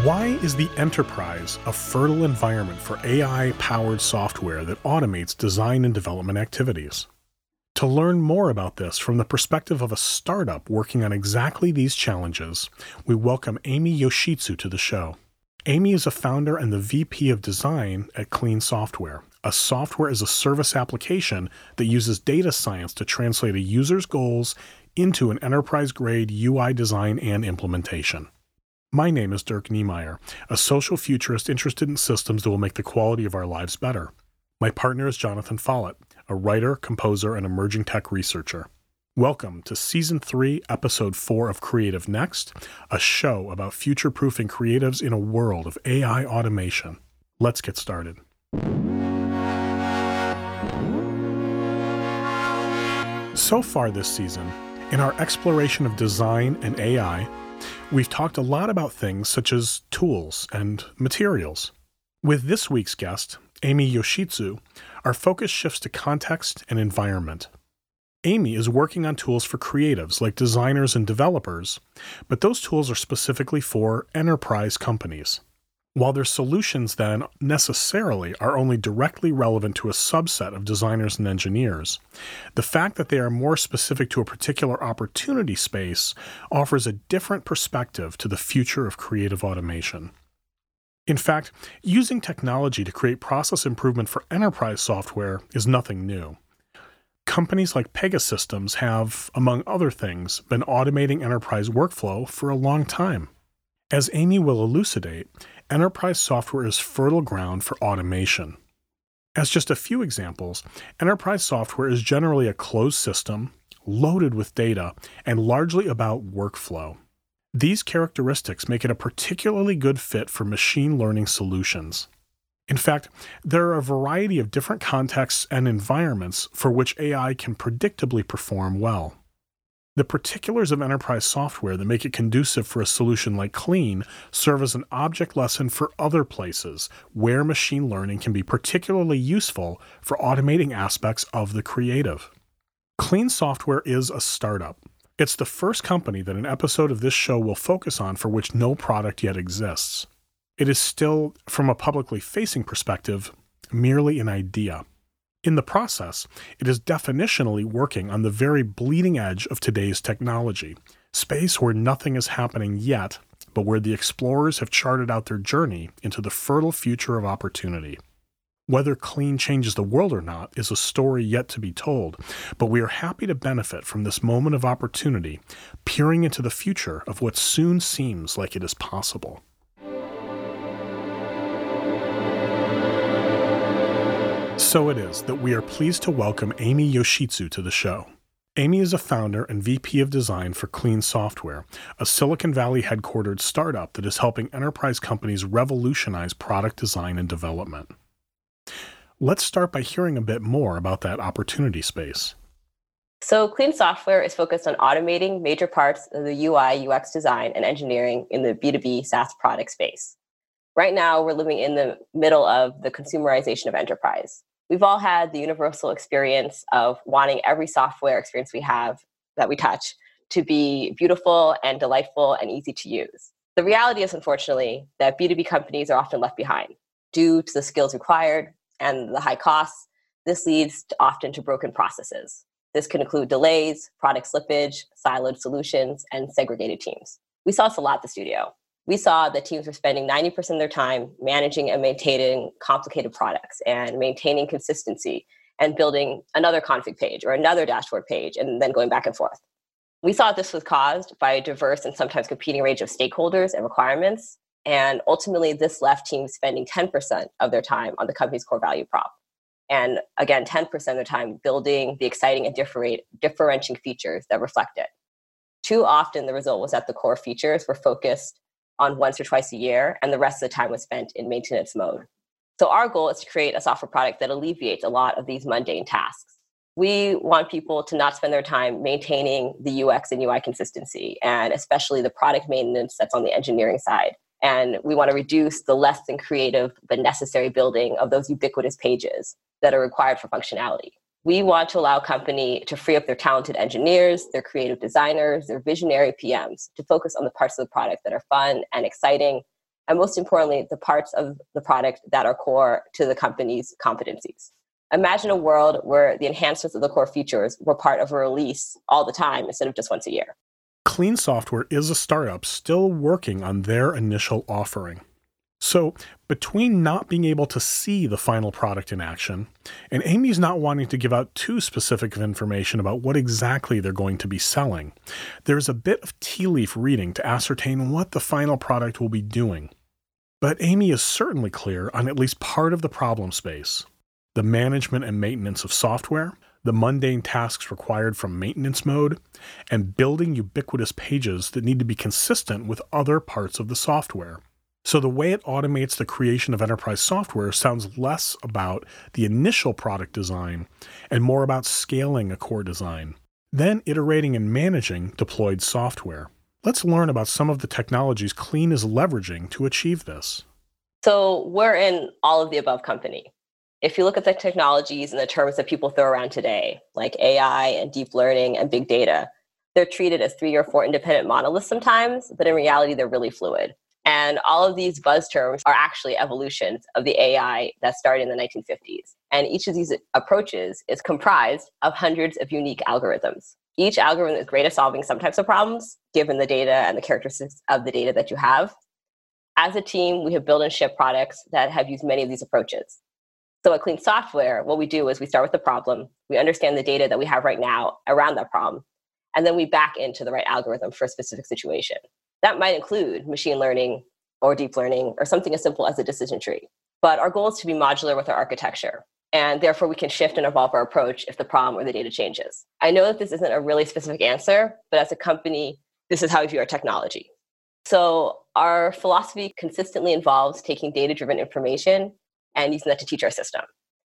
Why is the enterprise a fertile environment for AI-powered software that automates design and development activities? To learn more about this from the perspective of a startup working on exactly these challenges, we welcome Amy Yoshitsu to the show. Amy is a founder and the VP of Design at Clean Software, a software-as-a-service application that uses data science to translate a user's goals into an enterprise-grade UI design and implementation. My name is Dirk Niemeyer, a social futurist interested in systems that will make the quality of our lives better. My partner is Jonathan Follett, a writer, composer, and emerging tech researcher. Welcome to Season 3, Episode 4 of Creative Next, a show about future-proofing creatives in a world of AI automation. Let's get started. So far this season, in our exploration of design and AI, we've talked a lot about things such as tools and materials. With this week's guest, Amy Yoshitsu, our focus shifts to context and environment. Amy is working on tools for creatives like designers and developers, but those tools are specifically for enterprise companies. While their solutions then necessarily are only directly relevant to a subset of designers and engineers, the fact that they are more specific to a particular opportunity space offers a different perspective to the future of creative automation. In fact, using technology to create process improvement for enterprise software is nothing new. Companies like Pegasystems have, among other things, been automating enterprise workflow for a long time. As Amy will elucidate, enterprise software is fertile ground for automation. As just a few examples, enterprise software is generally a closed system, loaded with data, and largely about workflow. These characteristics make it a particularly good fit for machine learning solutions. In fact, there are a variety of different contexts and environments for which AI can predictably perform well. The particulars of enterprise software that make it conducive for a solution like Clean serve as an object lesson for other places where machine learning can be particularly useful for automating aspects of the creative. Clean Software is a startup. It's the first company that an episode of this show will focus on for which no product yet exists. It is still, from a publicly facing perspective, merely an idea. In the process, it is definitionally working on the very bleeding edge of today's technology, space where nothing is happening yet, but where the explorers have charted out their journey into the fertile future of opportunity. Whether Clean changes the world or not is a story yet to be told, but we are happy to benefit from this moment of opportunity, peering into the future of what soon seems like it is possible. So it is that we are pleased to welcome Amy Yoshitsu to the show. Amy is a founder and VP of Design for Clean Software, a Silicon Valley headquartered startup that is helping enterprise companies revolutionize product design and development. Let's start by hearing a bit more about that opportunity space. So Clean Software is focused on automating major parts of the UI, UX design, and engineering in the B2B SaaS product space. Right now, we're living in the middle of the consumerization of enterprise. We've all had the universal experience of wanting every software experience we have that we touch to be beautiful and delightful and easy to use. The reality is, unfortunately, that B2B companies are often left behind. Due to the skills required and the high costs, this leads often to broken processes. This can include delays, product slippage, siloed solutions, and segregated teams. We saw this a lot at the studio. We saw that teams were spending 90% of their time managing and maintaining complicated products and maintaining consistency and building another config page or another dashboard page and then going back and forth. We saw this was caused by a diverse and sometimes competing range of stakeholders and requirements. And ultimately, this left teams spending 10% of their time on the company's core value prop. And again, 10% of their time building the exciting and differentiating features that reflect it. Too often, the result was that the core features were focused on once or twice a year, and the rest of the time was spent in maintenance mode. So our goal is to create a software product that alleviates a lot of these mundane tasks. We want people to not spend their time maintaining the UX and UI consistency, and especially the product maintenance that's on the engineering side. And we want to reduce the less than creative but necessary building of those ubiquitous pages that are required for functionality. We want to allow a company to free up their talented engineers, their creative designers, their visionary PMs to focus on the parts of the product that are fun and exciting and most importantly, the parts of the product that are core to the company's competencies. Imagine a world where the enhancements of the core features were part of a release all the time instead of just once a year. Clean Software is a startup still working on their initial offering. So, between not being able to see the final product in action, and Amy's not wanting to give out too specific of information about what exactly they're going to be selling, there's a bit of tea leaf reading to ascertain what the final product will be doing. But Amy is certainly clear on at least part of the problem space: the management and maintenance of software, the mundane tasks required from maintenance mode, and building ubiquitous pages that need to be consistent with other parts of the software. So the way it automates the creation of enterprise software sounds less about the initial product design and more about scaling a core design, then iterating and managing deployed software. Let's learn about some of the technologies Clean is leveraging to achieve this. So we're in all of the above company. If you look at the technologies and the terms that people throw around today, like AI and deep learning and big data, they're treated as 3 or 4 independent monoliths sometimes, but in reality, they're really fluid. And all of these buzz terms are actually evolutions of the AI that started in the 1950s. And each of these approaches is comprised of hundreds of unique algorithms. Each algorithm is great at solving some types of problems, given the data and the characteristics of the data that you have. As a team, we have built and shipped products that have used many of these approaches. So at Clean Software, what we do is we start with the problem, we understand the data that we have right now around that problem, and then we back into the right algorithm for a specific situation. That might include machine learning or deep learning or something as simple as a decision tree. But our goal is to be modular with our architecture, and therefore we can shift and evolve our approach if the problem or the data changes. I know that this isn't a really specific answer, but as a company, this is how we view our technology. So our philosophy consistently involves taking data-driven information and using that to teach our system.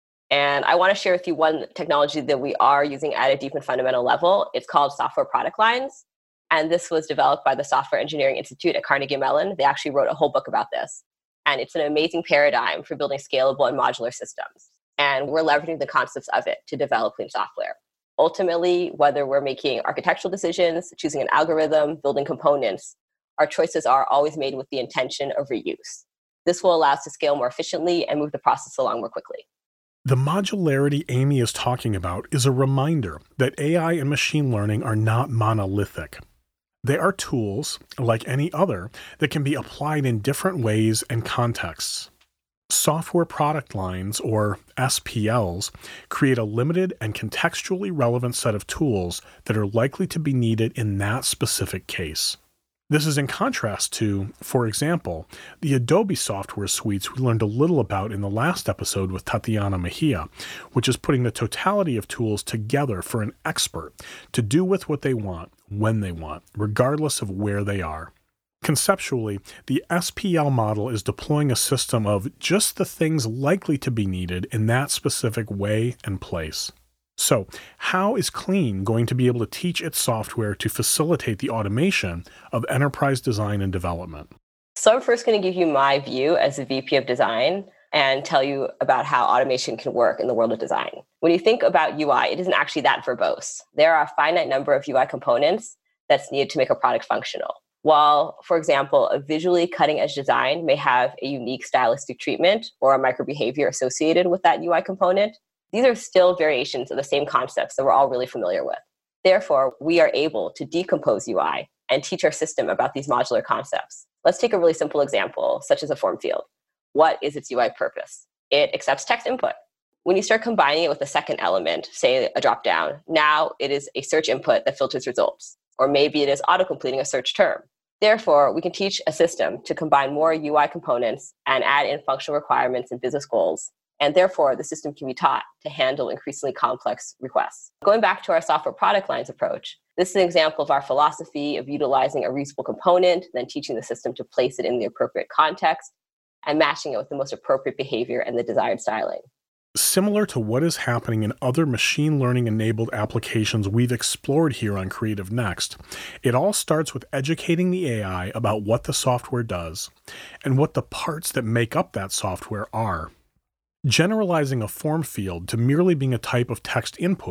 And I want to share with you one technology that we are using at a deep and fundamental level. It's called software product lines. And this was developed by the Software Engineering Institute at Carnegie Mellon. They actually wrote a whole book about this. And it's an amazing paradigm for building scalable and modular systems. And we're leveraging the concepts of it to develop Clean Software. Ultimately, whether we're making architectural decisions, choosing an algorithm, building components, our choices are always made with the intention of reuse. This will allow us to scale more efficiently and move the process along more quickly. The modularity Amy is talking about is a reminder that AI and machine learning are not monolithic. They are tools, like any other, that can be applied in different ways and contexts. Software product lines, or SPLs, create a limited and contextually relevant set of tools that are likely to be needed in that specific case. This is in contrast to, for example, the Adobe software suites we learned a little about in the last episode with Tatiana Mejia, which is putting the totality of tools together for an expert to do with what they want, when they want, regardless of where they are. Conceptually, the SPL model is deploying a system of just the things likely to be needed in that specific way and place. So, how is Clean going to be able to teach its software to facilitate the automation of enterprise design and development? So I'm first going to give you my view as a VP of design and tell you about how automation can work in the world of design. When you think about UI, it isn't actually that verbose. There are a finite number of UI components that's needed to make a product functional. While, for example, a visually cutting-edge design may have a unique stylistic treatment or a microbehavior associated with that UI component, these are still variations of the same concepts that we're all really familiar with. Therefore, we are able to decompose UI and teach our system about these modular concepts. Let's take a really simple example, such as a form field. What is its UI purpose? It accepts text input. When you start combining it with a second element, say a dropdown, now it is a search input that filters results. Or maybe it is auto-completing a search term. Therefore, we can teach a system to combine more UI components and add in functional requirements and business goals. And therefore, the system can be taught to handle increasingly complex requests. Going back to our software product lines approach, this is an example of our philosophy of utilizing a reusable component, then teaching the system to place it in the appropriate context, and matching it with the most appropriate behavior and the desired styling. Similar to what is happening in other machine learning-enabled applications we've explored here on Creative Next, it all starts with educating the AI about what the software does and what the parts that make up that software are. Generalizing a form field to merely being a type of text input,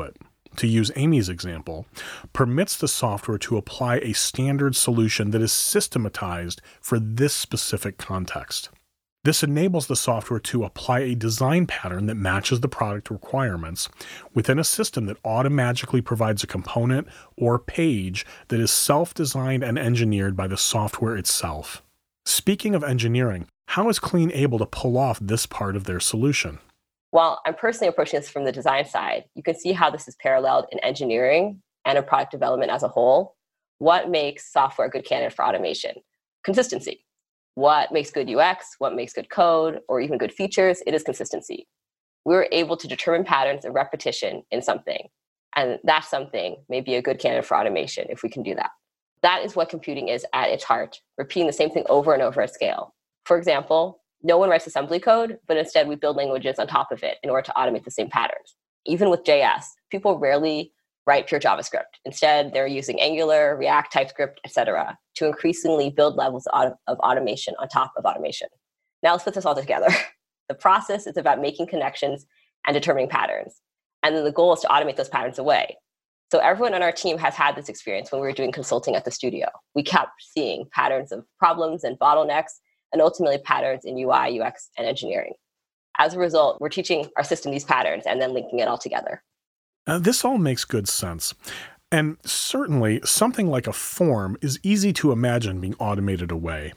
to use Amy's example, permits the software to apply a standard solution that is systematized for this specific context. This enables the software to apply a design pattern that matches the product requirements within a system that automatically provides a component or page that is self-designed and engineered by the software itself. Speaking of engineering, how is Clean able to pull off this part of their solution? While I'm personally approaching this from the design side, you can see how this is paralleled in engineering and in product development as a whole. What makes software a good candidate for automation? Consistency. What makes good UX, what makes good code, or even good features? It is consistency. We're able to determine patterns of repetition in something, and that something may be a good candidate for automation if we can do that. That is what computing is at its heart, repeating the same thing over and over at scale. For example, no one writes assembly code, but instead we build languages on top of it in order to automate the same patterns. Even with JS, people rarely write pure JavaScript. Instead, they're using Angular, React, TypeScript, etc., to increasingly build levels of automation on top of automation. Now let's put this all together. The process is about making connections and determining patterns. And then the goal is to automate those patterns away. So everyone on our team has had this experience when we were doing consulting at the studio. We kept seeing patterns of problems and bottlenecks, and ultimately patterns in UI, UX, and engineering. As a result, we're teaching our system these patterns and then linking it all together. This all makes good sense. And certainly, something like a form is easy to imagine being automated away.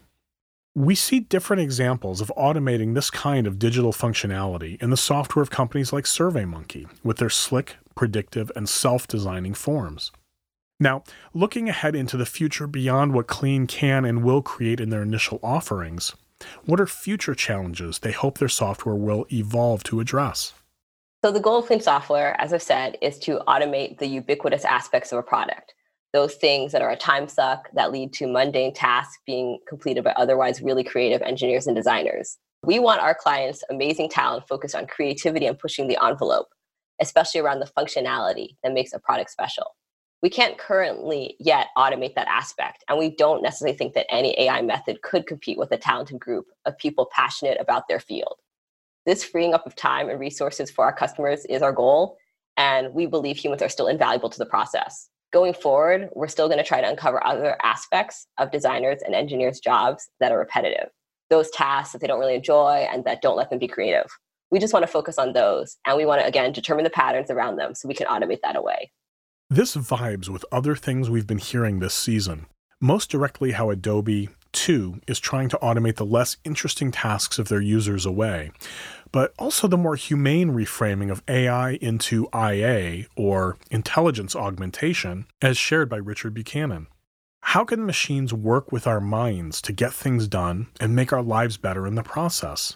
We see different examples of automating this kind of digital functionality in the software of companies like SurveyMonkey, with their slick, predictive, and self-designing forms. Now, looking ahead into the future beyond what Clean can and will create in their initial offerings, what are future challenges they hope their software will evolve to address? So the goal of Clean Software, as I've said, is to automate the ubiquitous aspects of a product. Those things that are a time suck that lead to mundane tasks being completed by otherwise really creative engineers and designers. We want our clients' amazing talent focused on creativity and pushing the envelope, especially around the functionality that makes a product special. We can't currently yet automate that aspect, and we don't necessarily think that any AI method could compete with a talented group of people passionate about their field. This freeing up of time and resources for our customers is our goal, and we believe humans are still invaluable to the process. Going forward, we're still going to try to uncover other aspects of designers and engineers' jobs that are repetitive, those tasks that they don't really enjoy and that don't let them be creative. We just want to focus on those, and we want to, again, determine the patterns around them so we can automate that away. This vibes with other things we've been hearing this season, most directly how Adobe, too, is trying to automate the less interesting tasks of their users away, but also the more humane reframing of AI into IA, or intelligence augmentation, as shared by Richard Buchanan. How can machines work with our minds to get things done and make our lives better in the process?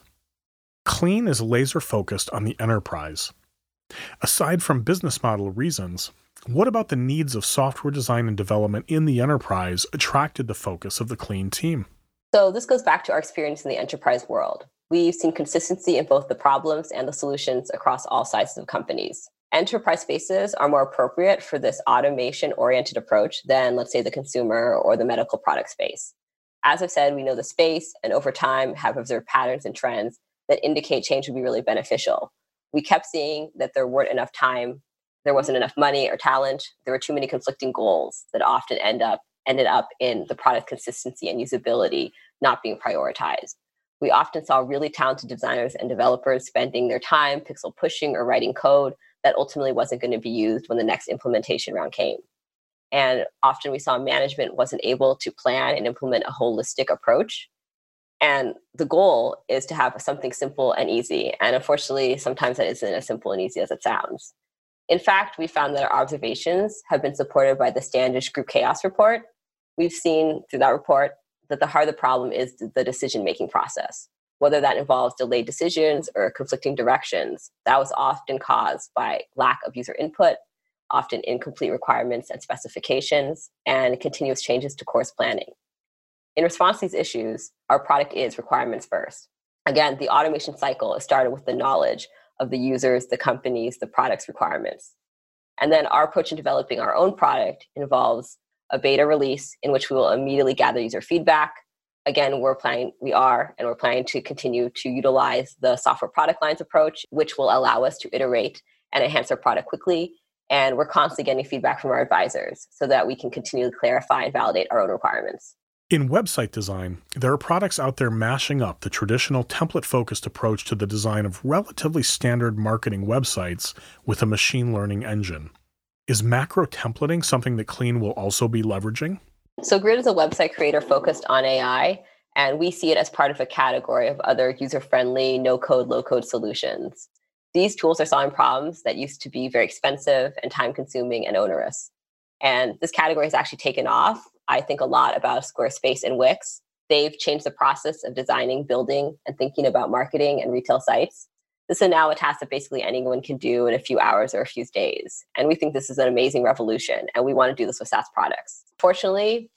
Clean is laser-focused on the enterprise. Aside from business model reasons, what about the needs of software design and development in the enterprise attracted the focus of the Clean team? So this goes back to our experience in the enterprise world. We've seen consistency in both the problems and the solutions across all sizes of companies. Enterprise spaces are more appropriate for this automation-oriented approach than, let's say, the consumer or the medical product space. As I've said, we know the space, and over time have observed patterns and trends that indicate change would be really beneficial. We kept seeing that there wasn't enough money or talent. There were too many conflicting goals that often ended up in the product consistency and usability not being prioritized. We often saw really talented designers and developers spending their time pixel pushing or writing code that ultimately wasn't going to be used when the next implementation round came. And often we saw management wasn't able to plan and implement a holistic approach. And the goal is to have something simple and easy. And unfortunately, sometimes that isn't as simple and easy as it sounds. In fact, we found that our observations have been supported by the Standish Group Chaos report. We've seen through that report that the heart of the problem is the decision-making process. Whether that involves delayed decisions or conflicting directions, that was often caused by lack of user input, often incomplete requirements and specifications, and continuous changes to course planning. In response to these issues, our product is requirements first. Again, the automation cycle is started with the knowledge of the users, the companies, the product's requirements. And then our approach in developing our own product involves a beta release in which we will immediately gather user feedback. Again, we're planning to continue to utilize the software product lines approach, which will allow us to iterate and enhance our product quickly And we're constantly getting feedback from our advisors so that we can continually clarify and validate our own requirements. In website design, there are products out there mashing up the traditional template-focused approach to the design of relatively standard marketing websites with a machine learning engine. Is macro templating something that Clean will also be leveraging? So Grid is a website creator focused on AI, and we see it as part of a category of other user-friendly, no-code, low-code solutions. These tools are solving problems that used to be very expensive and time-consuming and onerous. And this category has actually taken off. I think a lot about Squarespace and Wix. They've changed the process of designing, building, and thinking about marketing and retail sites. This is now a task that basically anyone can do in a few hours or a few days. And we think this is an amazing revolution, and we want to do this with SaaS products. Fortunately,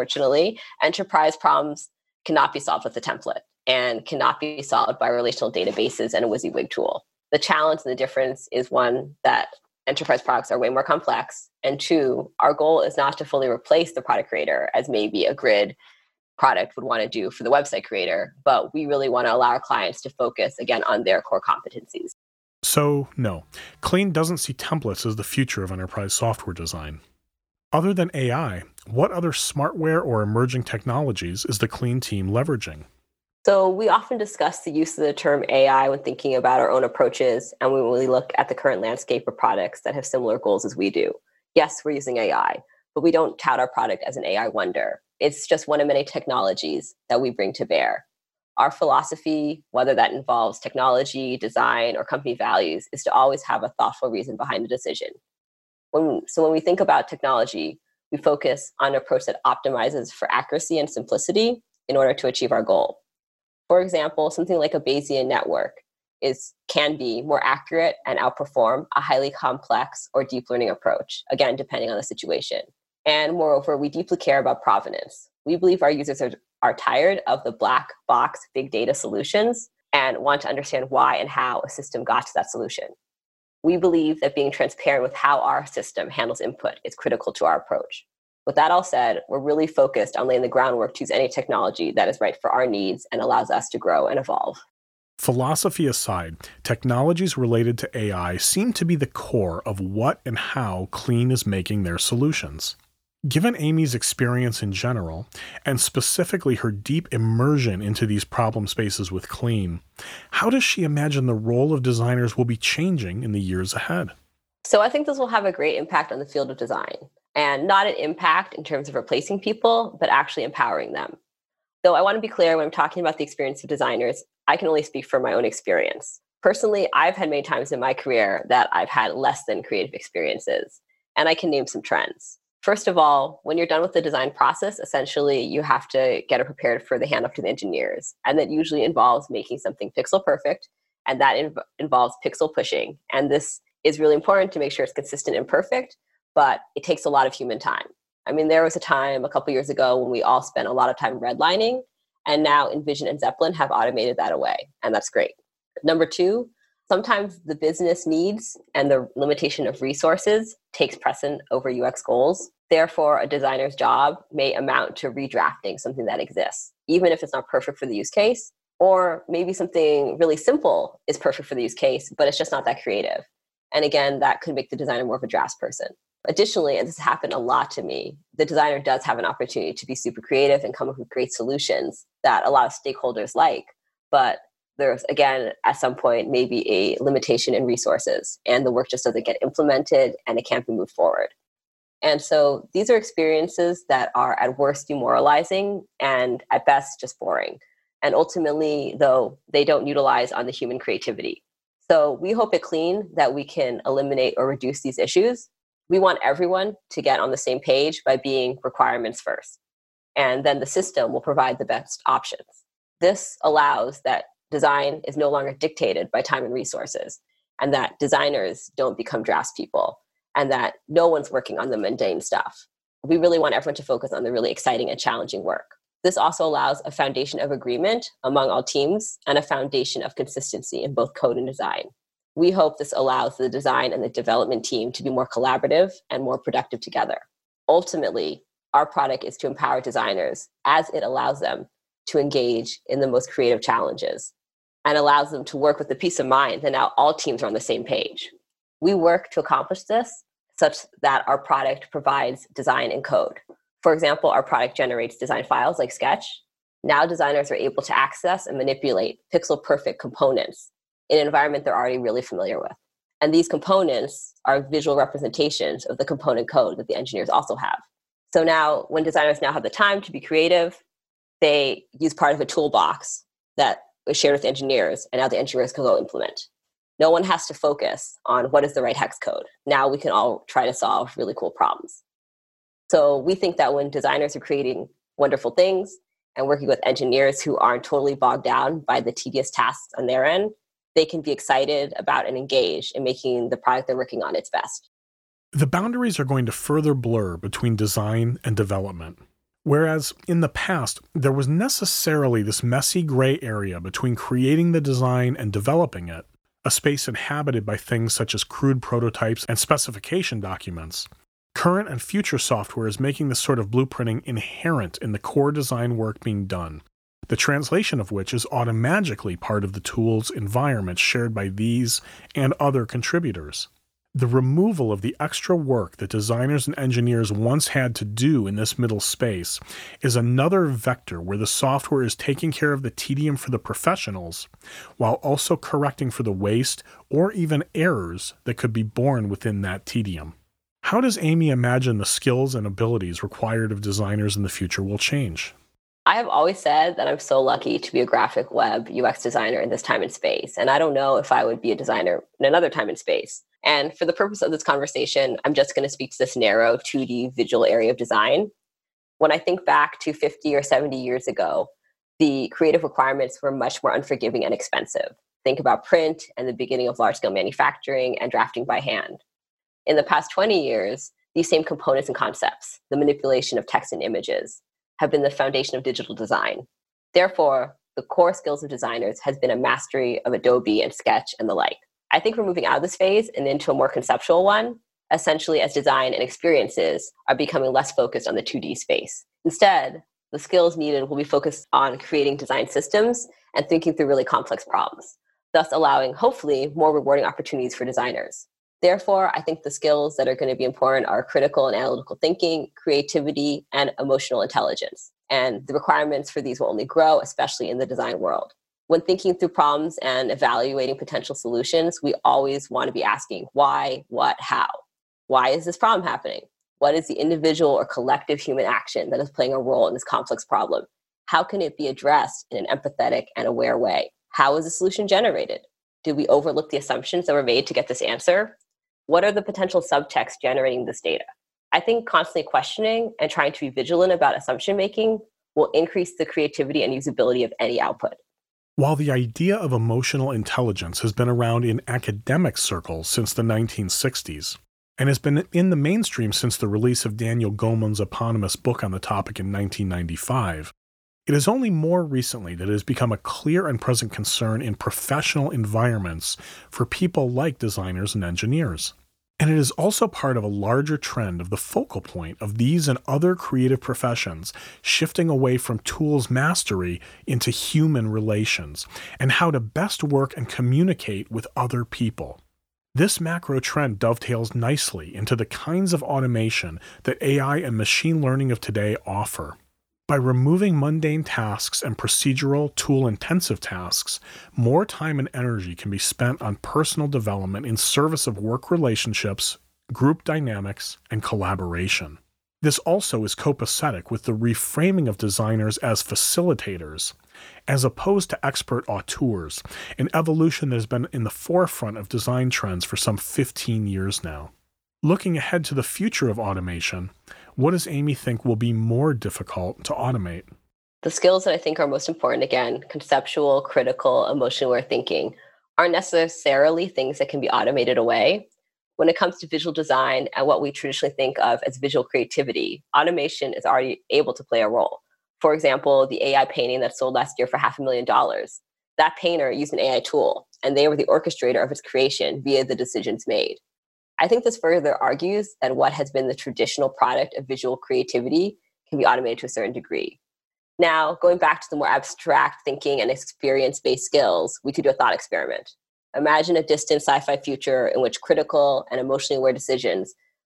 enterprise problems cannot be solved with a template and cannot be solved by relational databases and a WYSIWYG tool. The challenge and the difference is one, that enterprise products are way more complex. And two, our goal is not to fully replace the product creator as maybe a Grid product would want to do for the website creator, but we really want to allow our clients to focus again on their core competencies. So, no, Clean doesn't see templates as the future of enterprise software design. Other than AI, what other smartware or emerging technologies is the Clean team leveraging? So we often discuss the use of the term AI when thinking about our own approaches, and when we look at the current landscape of products that have similar goals as we do. Yes, we're using AI, but we don't tout our product as an AI wonder. It's just one of many technologies that we bring to bear. Our philosophy, whether that involves technology, design, or company values, is to always have a thoughtful reason behind the decision. When we think about technology, we focus on an approach that optimizes for accuracy and simplicity in order to achieve our goal. For example, something like a Bayesian network can be more accurate and outperform a highly complex or deep learning approach, again, depending on the situation. And moreover, we deeply care about provenance. We believe our users are tired of the black box big data solutions and want to understand why and how a system got to that solution. We believe that being transparent with how our system handles input is critical to our approach. With that all said, we're really focused on laying the groundwork to use any technology that is right for our needs and allows us to grow and evolve. Philosophy aside, technologies related to AI seem to be the core of what and how Clean is making their solutions. Given Amy's experience in general, and specifically her deep immersion into these problem spaces with Clean, how does she imagine the role of designers will be changing in the years ahead? So I think this will have a great impact on the field of design, and not an impact in terms of replacing people, but actually empowering them. Though I want to be clear, when I'm talking about the experience of designers, I can only speak from my own experience. Personally, I've had many times in my career that I've had less than creative experiences, and I can name some trends. First of all, when you're done with the design process, essentially you have to get it prepared for the handoff to the engineers. And that usually involves making something pixel perfect, and that involves pixel pushing. And this is really important to make sure it's consistent and perfect, but it takes a lot of human time. I mean, there was a time a couple years ago when we all spent a lot of time redlining, and now InVision and Zeppelin have automated that away, and that's great. Number two, sometimes the business needs and the limitation of resources takes precedent over UX goals. Therefore, a designer's job may amount to redrafting something that exists, even if it's not perfect for the use case, or maybe something really simple is perfect for the use case, but it's just not that creative. And again, that could make the designer more of a drafts person. Additionally, and this has happened a lot to me, the designer does have an opportunity to be super creative and come up with great solutions that a lot of stakeholders like, but there's, again, at some point, maybe a limitation in resources, and the work just doesn't get implemented and it can't be moved forward. And so these are experiences that are at worst demoralizing and at best just boring. And ultimately, though, they don't utilize on the human creativity. So we hope at Clean that we can eliminate or reduce these issues. We want everyone to get on the same page by being requirements first. And then the system will provide the best options. This allows that design is no longer dictated by time and resources, and that designers don't become draftspeople, and that no one's working on the mundane stuff. We really want everyone to focus on the really exciting and challenging work. This also allows a foundation of agreement among all teams and a foundation of consistency in both code and design. We hope this allows the design and the development team to be more collaborative and more productive together. Ultimately, our product is to empower designers as it allows them to engage in the most creative challenges and allows them to work with the peace of mind that now all teams are on the same page. We work to accomplish this such that our product provides design and code. For example, our product generates design files like Sketch. Now designers are able to access and manipulate pixel-perfect components in an environment they're already really familiar with. And these components are visual representations of the component code that the engineers also have. So now, when designers now have the time to be creative, they use part of a toolbox that was shared with engineers, and now the engineers can go implement. No one has to focus on what is the right hex code. Now we can all try to solve really cool problems. So we think that when designers are creating wonderful things and working with engineers who aren't totally bogged down by the tedious tasks on their end, they can be excited about and engaged in making the product they're working on its best. The boundaries are going to further blur between design and development. Whereas in the past, there was necessarily this messy gray area between creating the design and developing it, a space inhabited by things such as crude prototypes and specification documents. Current and future software is making this sort of blueprinting inherent in the core design work being done, the translation of which is automatically part of the tool's environment shared by these and other contributors. The removal of the extra work that designers and engineers once had to do in this middle space is another vector where the software is taking care of the tedium for the professionals, while also correcting for the waste or even errors that could be born within that tedium. How does Amy imagine the skills and abilities required of designers in the future will change? I have always said that I'm so lucky to be a graphic web UX designer in this time and space, and I don't know if I would be a designer in another time and space. And for the purpose of this conversation, I'm just going to speak to this narrow 2D visual area of design. When I think back to 50 or 70 years ago, the creative requirements were much more unforgiving and expensive. Think about print and the beginning of large-scale manufacturing and drafting by hand. In the past 20 years, these same components and concepts, the manipulation of text and images, have been the foundation of digital design. Therefore, the core skills of designers has been a mastery of Adobe and Sketch and the like. I think we're moving out of this phase and into a more conceptual one, essentially as design and experiences are becoming less focused on the 2D space. Instead, the skills needed will be focused on creating design systems and thinking through really complex problems, thus allowing, hopefully, more rewarding opportunities for designers. Therefore, I think the skills that are going to be important are critical and analytical thinking, creativity, and emotional intelligence. And the requirements for these will only grow, especially in the design world. When thinking through problems and evaluating potential solutions, we always want to be asking why, what, how. Why is this problem happening? What is the individual or collective human action that is playing a role in this complex problem? How can it be addressed in an empathetic and aware way? How is the solution generated? Did we overlook the assumptions that were made to get this answer? What are the potential subtexts generating this data? I think constantly questioning and trying to be vigilant about assumption making will increase the creativity and usability of any output. While the idea of emotional intelligence has been around in academic circles since the 1960s, and has been in the mainstream since the release of Daniel Goleman's eponymous book on the topic in 1995, it is only more recently that it has become a clear and present concern in professional environments for people like designers and engineers. And it is also part of a larger trend of the focal point of these and other creative professions shifting away from tools mastery into human relations and how to best work and communicate with other people. This macro trend dovetails nicely into the kinds of automation that AI and machine learning of today offer. By removing mundane tasks and procedural, tool-intensive tasks, more time and energy can be spent on personal development in service of work relationships, group dynamics, and collaboration. This also is copacetic with the reframing of designers as facilitators, as opposed to expert auteurs, an evolution that has been in the forefront of design trends for some 15 years now. Looking ahead to the future of automation, what does Amy think will be more difficult to automate? The skills that I think are most important, again, conceptual, critical, emotional aware thinking, aren't necessarily things that can be automated away. When it comes to visual design and what we traditionally think of as visual creativity, automation is already able to play a role. For example, the AI painting that sold last year for $500,000, that painter used an AI tool, and they were the orchestrator of its creation via the decisions made. I think this further argues that what has been the traditional product of visual creativity can be automated to a certain degree. Now, going back to the more abstract thinking and experience-based skills, we could do a thought experiment. Imagine a distant sci-fi future in which critical and emotionally aware decisions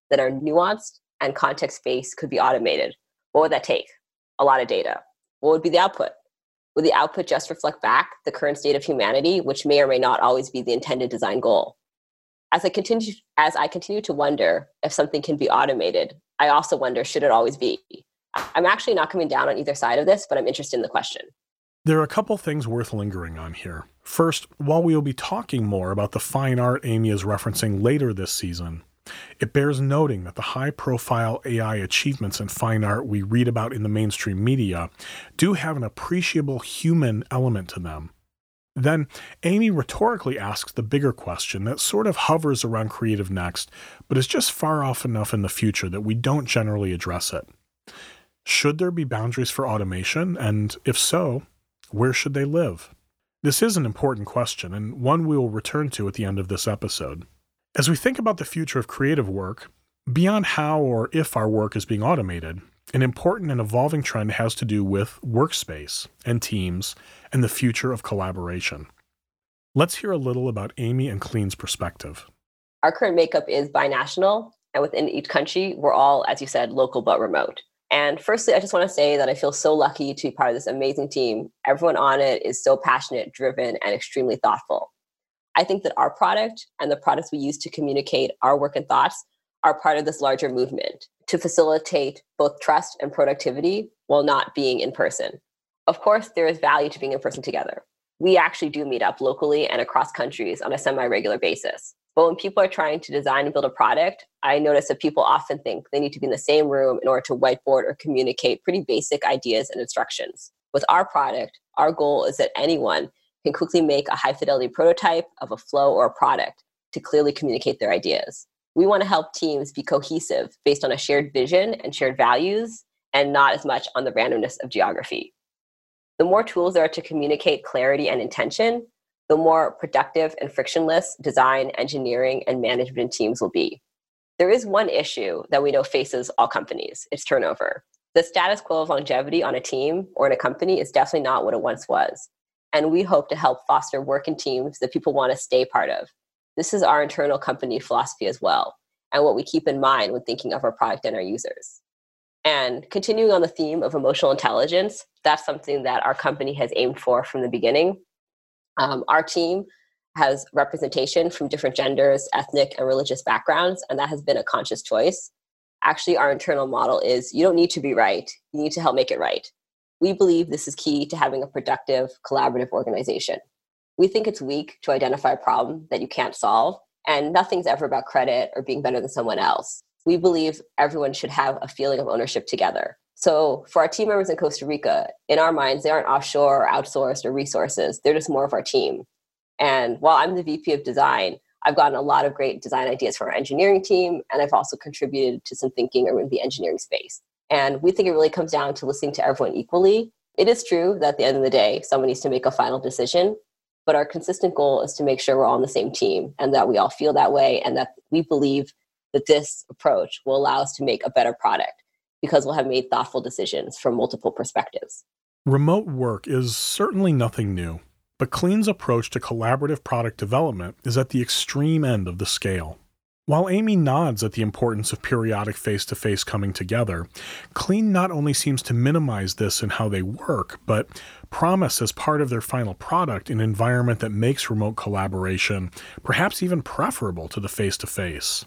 that are nuanced and context-based could be automated. What would that take? A lot of data. What would be the output? Would the output just reflect back the current state of humanity, which may or may not always be the intended design goal? As I continue to wonder if something can be automated, I also wonder, should it always be? I'm actually not coming down on either side of this, but I'm interested in the question. There are a couple things worth lingering on here. First, while we will be talking more about the fine art Amy is referencing later this season, it bears noting that the high-profile AI achievements in fine art we read about in the mainstream media do have an appreciable human element to them. Then, Amy rhetorically asks the bigger question that sort of hovers around Creative Next, but is just far off enough in the future that we don't generally address it. Should there be boundaries for automation, and if so, where should they live? This is an important question, and one we will return to at the end of this episode. As we think about the future of creative work, beyond how or if our work is being automated, an important and evolving trend has to do with workspace and teams and the future of collaboration. Let's hear a little about Amy and Clean's perspective. Our current makeup is binational, and within each country, we're all, as you said, local but remote. And firstly, I just want to say that I feel so lucky to be part of this amazing team. Everyone on it is so passionate, driven, and extremely thoughtful. I think that our product and the products we use to communicate our work and thoughts are part of this larger movement to facilitate both trust and productivity while not being in person. Of course, there is value to being in person together. We actually do meet up locally and across countries on a semi-regular basis. But when people are trying to design and build a product, I notice that people often think they need to be in the same room in order to whiteboard or communicate pretty basic ideas and instructions. With our product, our goal is that anyone can quickly make a high-fidelity prototype of a flow or a product to clearly communicate their ideas. We want to help teams be cohesive based on a shared vision and shared values, and not as much on the randomness of geography. The more tools there are to communicate clarity and intention, the more productive and frictionless design, engineering, and management teams will be. There is one issue that we know faces all companies. It's turnover. The status quo of longevity on a team or in a company is definitely not what it once was. And we hope to help foster work in teams that people want to stay part of. This is our internal company philosophy as well, and what we keep in mind when thinking of our product and our users. And continuing on the theme of emotional intelligence, that's something that our company has aimed for from the beginning. Our team has representation from different genders, ethnic, and religious backgrounds, and that has been a conscious choice. Actually, our internal model is you don't need to be right, you need to help make it right. We believe this is key to having a productive, collaborative organization. We think it's weak to identify a problem that you can't solve, and nothing's ever about credit or being better than someone else. We believe everyone should have a feeling of ownership together. So for our team members in Costa Rica, in our minds, they aren't offshore or outsourced or resources. They're just more of our team. And while I'm the VP of design, I've gotten a lot of great design ideas from our engineering team, and I've also contributed to some thinking around the engineering space. And we think it really comes down to listening to everyone equally. It is true that at the end of the day, someone needs to make a final decision, but our consistent goal is to make sure we're all on the same team and that we all feel that way, and that we believe that this approach will allow us to make a better product because we'll have made thoughtful decisions from multiple perspectives. Remote work is certainly nothing new, but Clean's approach to collaborative product development is at the extreme end of the scale. While Amy nods at the importance of periodic face-to-face coming together, Clean not only seems to minimize this in how they work, but promise as part of their final product an environment that makes remote collaboration perhaps even preferable to the face-to-face.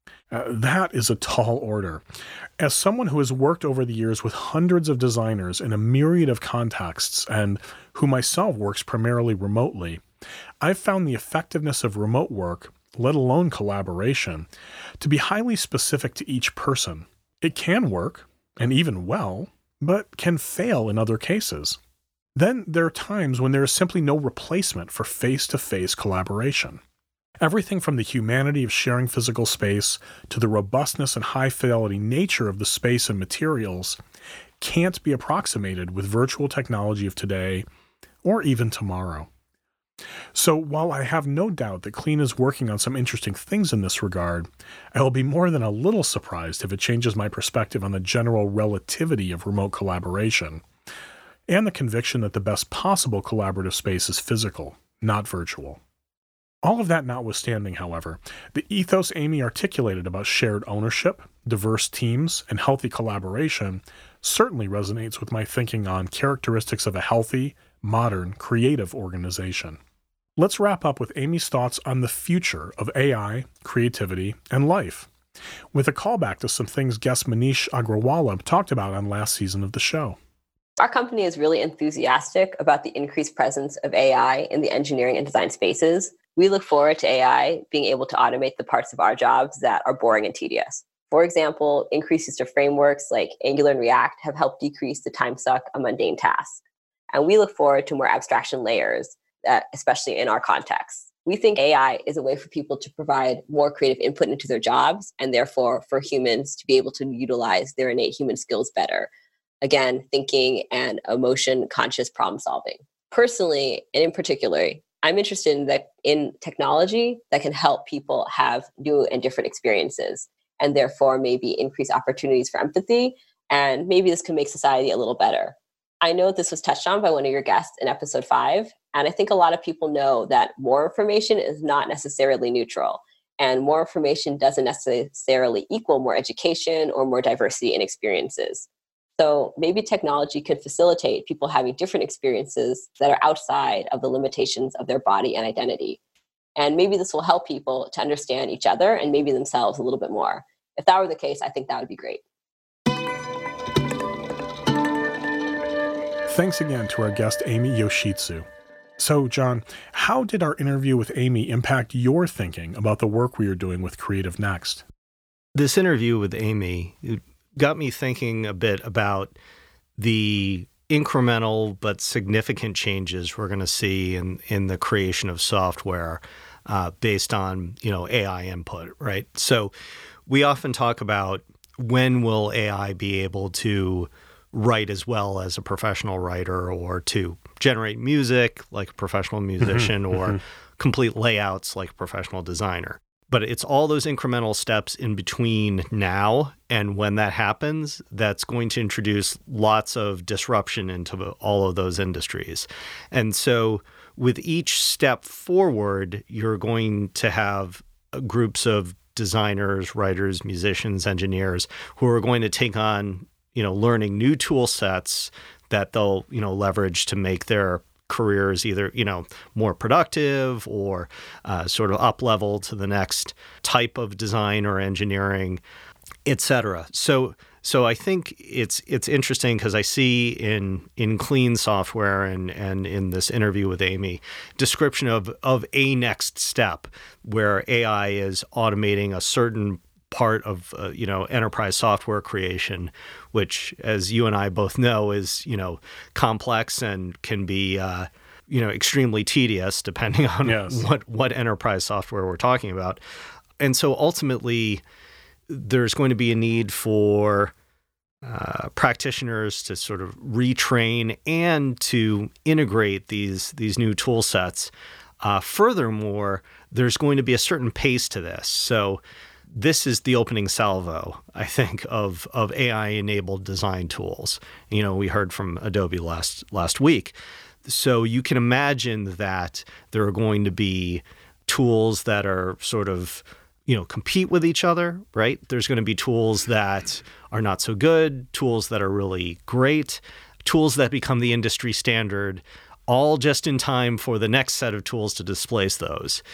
That is a tall order. As someone who has worked over the years with hundreds of designers in a myriad of contexts and who myself works primarily remotely, I've found the effectiveness of remote work, let alone collaboration, to be highly specific to each person. It can work, and even well, but can fail in other cases. Then there are times when there is simply no replacement for face-to-face collaboration. Everything from the humanity of sharing physical space to the robustness and high-fidelity nature of the space and materials can't be approximated with virtual technology of today or even tomorrow. So while I have no doubt that Clean is working on some interesting things in this regard, I will be more than a little surprised if it changes my perspective on the general relativity of remote collaboration and the conviction that the best possible collaborative space is physical, not virtual. All of that notwithstanding, however, the ethos Amy articulated about shared ownership, diverse teams, and healthy collaboration certainly resonates with my thinking on characteristics of a healthy, modern, creative organization. Let's wrap up with Amy's thoughts on the future of AI, creativity, and life, with a callback to some things guest Manish Agrawala talked about on last season of the show. Our company is really enthusiastic about the increased presence of AI in the engineering and design spaces. We look forward to AI being able to automate the parts of our jobs that are boring and tedious. For example, increases to frameworks like Angular and React have helped decrease the time suck of mundane tasks. And we look forward to more abstraction layers, especially in our context. We think AI is a way for people to provide more creative input into their jobs, and therefore for humans to be able to utilize their innate human skills better. Again, thinking and emotion-conscious problem solving. Personally, and in particular, I'm interested in technology that can help people have new and different experiences, and therefore maybe increase opportunities for empathy, and maybe this can make society a little better. I know this was touched on by one of your guests in episode 5, and I think a lot of people know that more information is not necessarily neutral, and more information doesn't necessarily equal more education or more diversity in experiences. So maybe technology could facilitate people having different experiences that are outside of the limitations of their body and identity. And maybe this will help people to understand each other and maybe themselves a little bit more. If that were the case, I think that would be great. Thanks again to our guest, Amy Yoshitsu. So, John, how did our interview with Amy impact your thinking about the work we are doing with Creative Next? This interview with Amy got me thinking a bit about the incremental but significant changes we're going to see in the creation of software based on, AI input, right? So we often talk about when will AI be able to write as well as a professional writer, or to generate music like a professional musician, or complete layouts like a professional designer. But it's all those incremental steps in between now and when that happens that's going to introduce lots of disruption into all of those industries. And so with each step forward, you're going to have groups of designers, writers, musicians, engineers who are going to take on, learning new tool sets that they'll, leverage to make their careers either, more productive or sort of up level to the next type of design or engineering, et cetera. So I think it's interesting because I see in Clean Software and in this interview with Amy, description of a next step where AI is automating a certain part of enterprise software creation, which, as you and I both know, is complex and can be extremely tedious depending on what enterprise software we're talking about. And so ultimately, there's going to be a need for practitioners to sort of retrain and to integrate these new tool sets. Furthermore, there's going to be a certain pace to this. So this is the opening salvo, I think, of AI-enabled design tools. We heard from Adobe last week. So you can imagine that there are going to be tools that are sort of, compete with each other, right? There's going to be tools that are not so good, tools that are really great, tools that become the industry standard, all just in time for the next set of tools to displace those.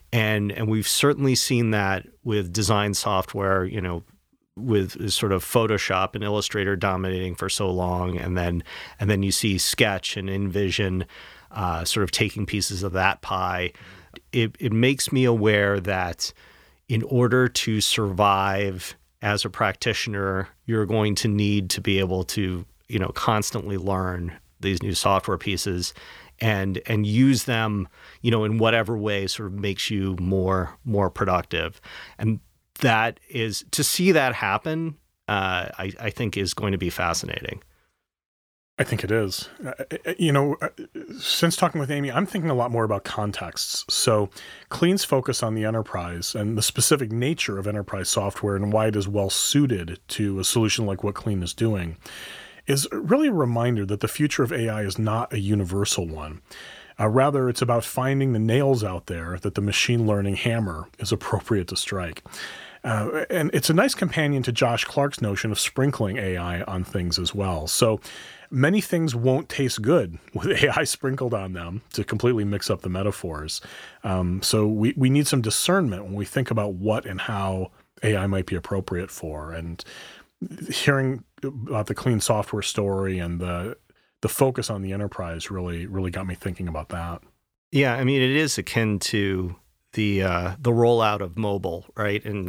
And we've certainly seen that with design software, with sort of Photoshop and Illustrator dominating for so long, and then you see Sketch and InVision sort of taking pieces of that pie. It makes me aware that in order to survive as a practitioner, you're going to need to be able to, constantly learn these new software pieces and use them, in whatever way sort of makes you more productive. And that is, to see that happen, I think is going to be fascinating. I think it is. Since talking with Amy, I'm thinking a lot more about contexts. So Clean's focus on the enterprise and the specific nature of enterprise software and why it is well suited to a solution like what Clean is doing is really a reminder that the future of AI is not a universal one. Rather, it's about finding the nails out there that the machine learning hammer is appropriate to strike. And it's a nice companion to Josh Clark's notion of sprinkling AI on things as well. So many things won't taste good with AI sprinkled on them, to completely mix up the metaphors. So we need some discernment when we think about what and how AI might be appropriate for. And hearing about the Clean Software story and the focus on the enterprise really got me thinking about that. Yeah, I mean, it is akin to the rollout of mobile, right? And,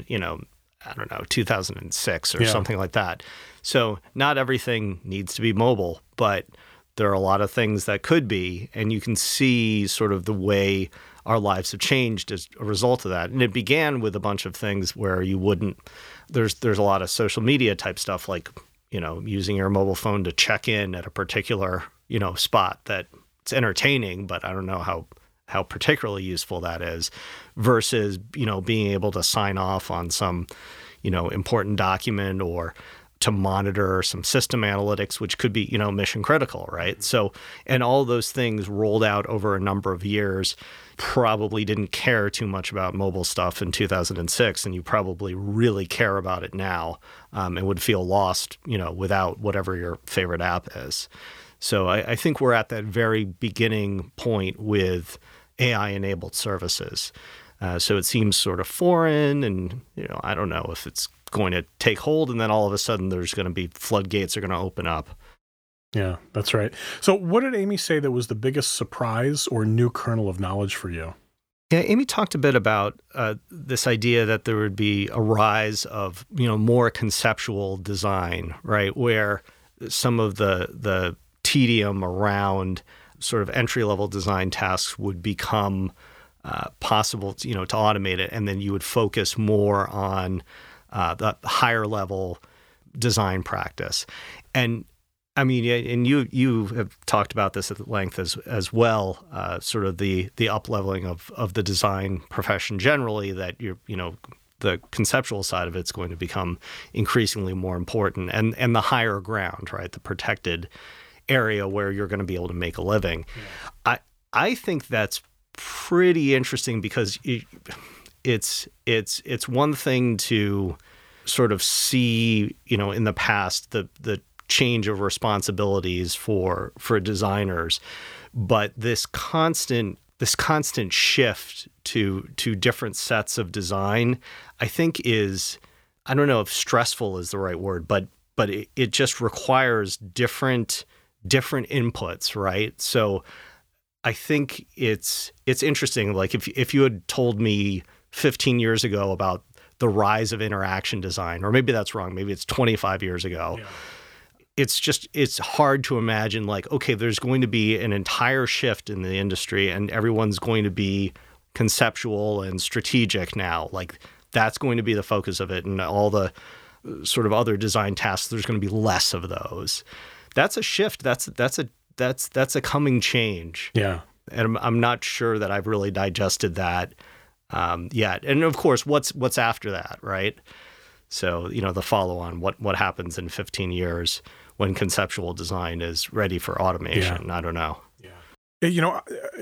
I don't know, 2006 or something like that. So not everything needs to be mobile, but there are a lot of things that could be, and you can see sort of the way our lives have changed as a result of that. And it began with a bunch of things where you wouldn't, there's a lot of social media type stuff, like, using your mobile phone to check in at a particular, spot that it's entertaining, but I don't know how particularly useful that is, versus, being able to sign off on some, important document, or to monitor some system analytics, which could be, mission critical, right? So, and all those things rolled out over a number of years. Probably didn't care too much about mobile stuff in 2006, and you probably really care about it now, and would feel lost, without whatever your favorite app is. So I think we're at that very beginning point with AI-enabled services. So it seems sort of foreign, and I don't know if it's going to take hold, and then all of a sudden there's going to be floodgates are going to open up. Yeah, that's right. So what did Amy say that was the biggest surprise or new kernel of knowledge for you? Yeah, Amy talked a bit about this idea that there would be a rise of, more conceptual design, right? Where some of the tedium around sort of entry-level design tasks would become possible, to automate it. And then you would focus more on the higher level design practice. And I mean, and you have talked about this at length as well, sort of the up-leveling of the design profession generally, that the conceptual side of it's going to become increasingly more important, and the higher ground, right, the protected area where you're going to be able to make a living. Yeah. I think that's pretty interesting, because it's one thing to sort of see, in the past, the change of responsibilities for designers, but this constant shift to different sets of design, I think is, I don't know if stressful is the right word, but it just requires different inputs, right? So I think it's interesting. Like if you had told me 15 years ago about the rise of interaction design, or maybe that's wrong, maybe it's 25 years ago. Yeah. It's hard to imagine, like, okay, there's going to be an entire shift in the industry and everyone's going to be conceptual and strategic now. Like, that's going to be the focus of it, and all the sort of other design tasks, there's going to be less of those. That's a shift. That's a coming change. Yeah. And I'm not sure that I've really digested that yet. And of course, what's after that, right? So, the follow-on, what happens in 15 years when conceptual design is ready for automation? Yeah. I don't know. Yeah.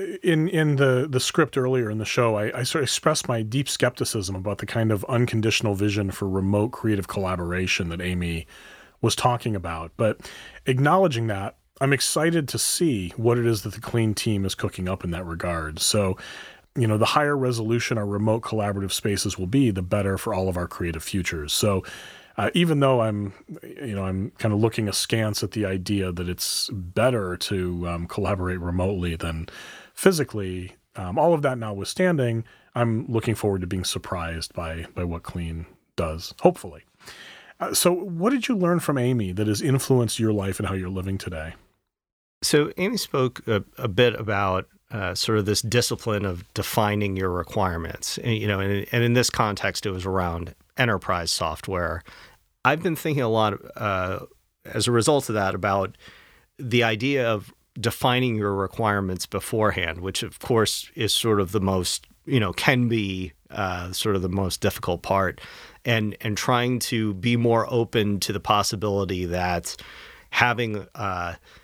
In the script earlier in the show, I sort of expressed my deep skepticism about the kind of unconditional vision for remote creative collaboration that Amy was talking about. But acknowledging that, I'm excited to see what it is that the Clean team is cooking up in that regard. So, the higher resolution our remote collaborative spaces will be, the better for all of our creative futures. So even though I'm kind of looking askance at the idea that it's better to collaborate remotely than physically, all of that notwithstanding, I'm looking forward to being surprised by what Clean does, hopefully. So what did you learn from Amy that has influenced your life and how you're living today? So Amy spoke a bit about sort of this discipline of defining your requirements, and in this context, it was around enterprise software. I've been thinking a lot as a result of that about the idea of defining your requirements beforehand, which of course is sort of the most, can be sort of the most difficult part, and trying to be more open to the possibility that having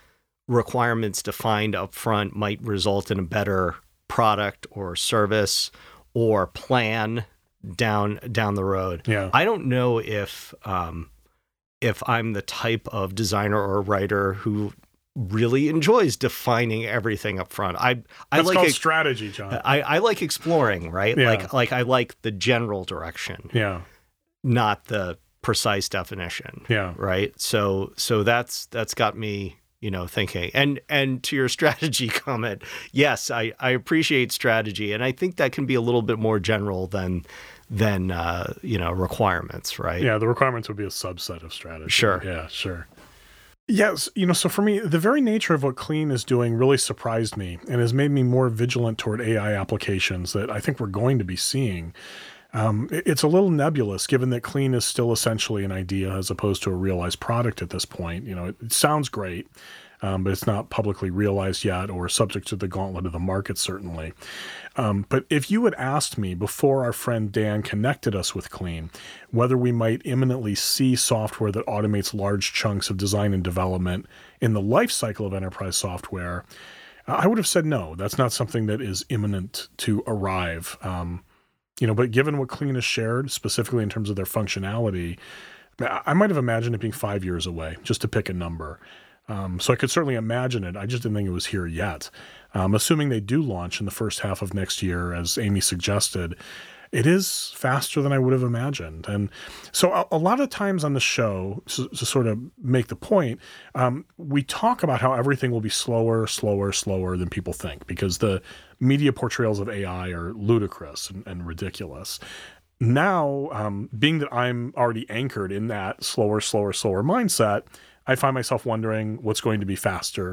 requirements defined up front might result in a better product or service or plan down the road. Yeah. I don't know if I'm the type of designer or writer who really enjoys defining everything up front. That's like called strategy, John. I like exploring, right? Yeah. Like I like the general direction, Yeah. not the precise definition. Yeah. Right. So that's got me, thinking. And to your strategy comment, yes, I appreciate strategy, and I think that can be a little bit more general than requirements, right? Yeah, the requirements would be a subset of strategy. Sure. Yeah, sure. Yes, so for me, the very nature of what Clean is doing really surprised me and has made me more vigilant toward AI applications that I think we're going to be seeing. It's a little nebulous given that Clean is still essentially an idea as opposed to a realized product at this point. It sounds great, but it's not publicly realized yet or subject to the gauntlet of the market, certainly. But if you had asked me before our friend Dan connected us with Clean, whether we might imminently see software that automates large chunks of design and development in the life cycle of enterprise software, I would have said no. That's not something that is imminent to arrive. But given what Clean has shared, specifically in terms of their functionality, I might have imagined it being 5 years away, just to pick a number. So I could certainly imagine it. I just didn't think it was here yet. Assuming they do launch in the first half of next year, as Amy suggested, it is faster than I would have imagined. And so a lot of times on the show, to sort of make the point, we talk about how everything will be slower than people think because the media portrayals of AI are ludicrous and ridiculous. Now, being that I'm already anchored in that slower mindset, I find myself wondering what's going to be faster.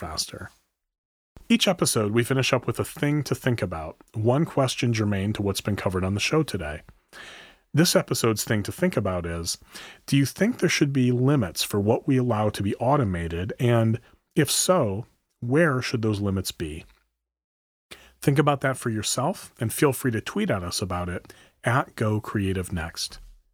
Each episode, we finish up with a thing to think about, one question germane to what's been covered on the show today. This episode's thing to think about is, do you think there should be limits for what we allow to be automated? And if so, where should those limits be? Think about that for yourself and feel free to tweet at us about it at GoCreativeNext.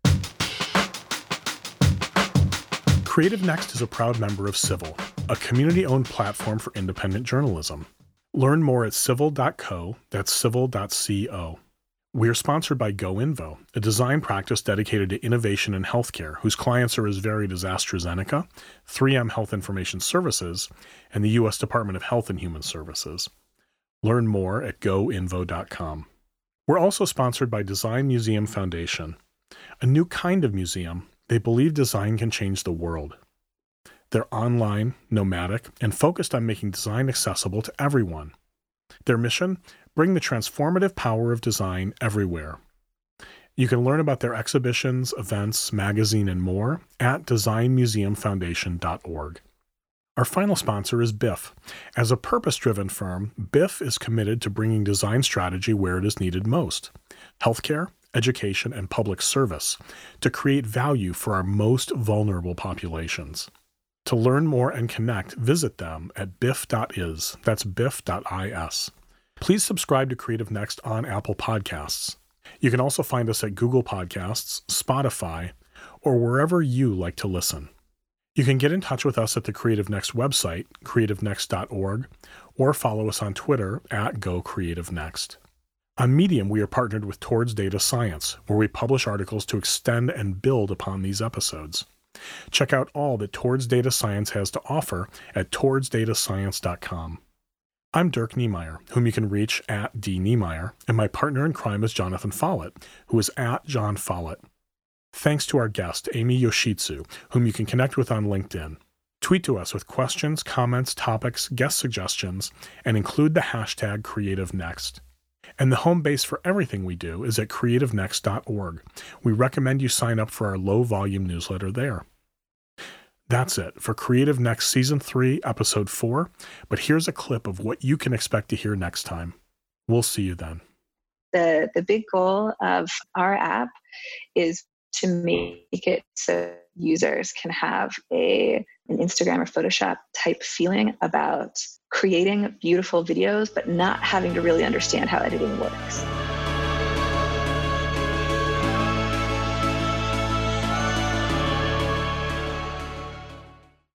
Creative Next is a proud member of Civil, a community-owned platform for independent journalism. Learn more at civil.co, that's civil.co. We are sponsored by GoInvo, a design practice dedicated to innovation in healthcare, whose clients are as varied as AstraZeneca, 3M Health Information Services, and the U.S. Department of Health and Human Services. Learn more at goinvo.com. We're also sponsored by Design Museum Foundation, a new kind of museum. They believe design can change the world. They're online, nomadic, and focused on making design accessible to everyone. Their mission? Bring the transformative power of design everywhere. You can learn about their exhibitions, events, magazine, and more at designmuseumfoundation.org. Our final sponsor is BIF. As a purpose-driven firm, BIF is committed to bringing design strategy where it is needed most: healthcare, education, and public service, to create value for our most vulnerable populations. To learn more and connect, visit them at biff.is. That's biff.is. Please subscribe to Creative Next on Apple Podcasts. You can also find us at Google Podcasts, Spotify, or wherever you like to listen. You can get in touch with us at the Creative Next website, creativenext.org, or follow us on Twitter at GoCreativeNext. On Medium, we are partnered with Towards Data Science, where we publish articles to extend and build upon these episodes. Check out all that Towards Data Science has to offer at towardsdatascience.com. I'm Dirk Niemeyer, whom you can reach at dniemeyer, and my partner in crime is Jonathan Follett, who is at John Follett. Thanks to our guest, Amy Yoshitsu, whom you can connect with on LinkedIn. Tweet to us with questions, comments, topics, guest suggestions, and include the hashtag CreativeNext. And the home base for everything we do is at creativenext.org. We recommend you sign up for our low-volume newsletter there. That's it for Creative Next Season 3, Episode 4, but here's a clip of what you can expect to hear next time. We'll see you then. The big goal of our app is to make it so users can have an Instagram or Photoshop type feeling about creating beautiful videos, but not having to really understand how editing works.